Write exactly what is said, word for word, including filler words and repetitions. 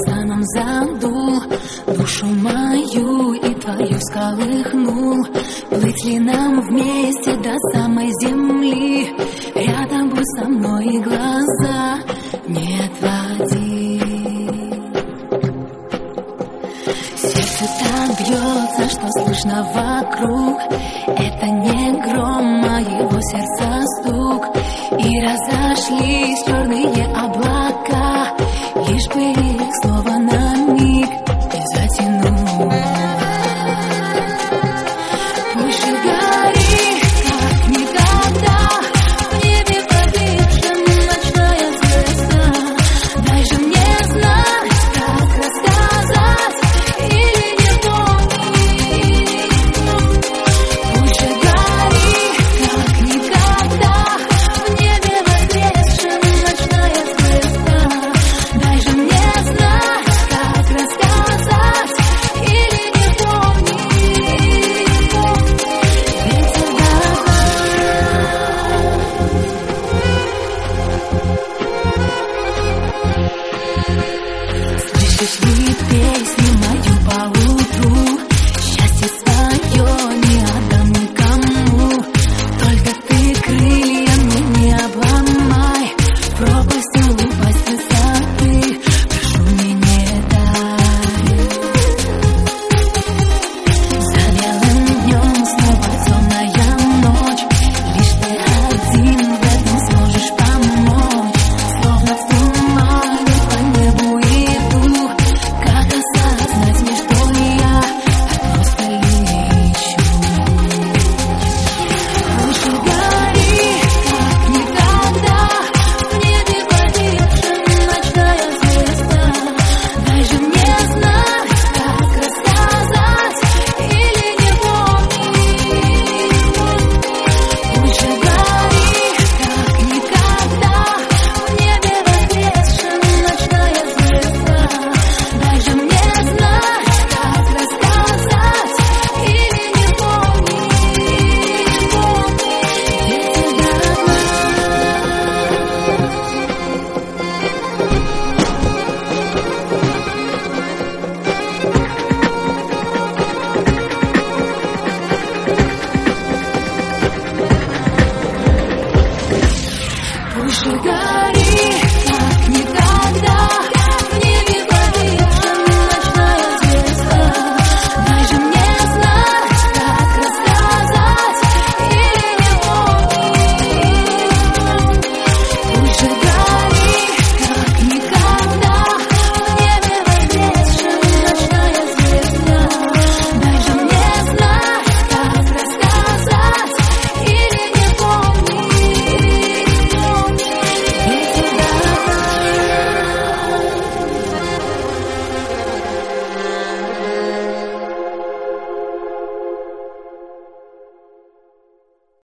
самом заду, душу мою и твою всколыхнул. Плыть ли нам вместе до самой земли? Рядом будь со мной и глаза не отводи. Сердце так бьется, что слышно вокруг. Это не гром, а его сердца стук. И разошлись черные облака, лишь бы их снова на миг не затянуть. Пусть же горит, как никогда, в небе погибшем ночная звезда. Дай же мне знать, как рассказать или не помнить. Пусть же горит, как никогда, в небе воскресшем ночная звезда. Дай же мне знать, как рассказать или не помнить. Ветер Слышишь ли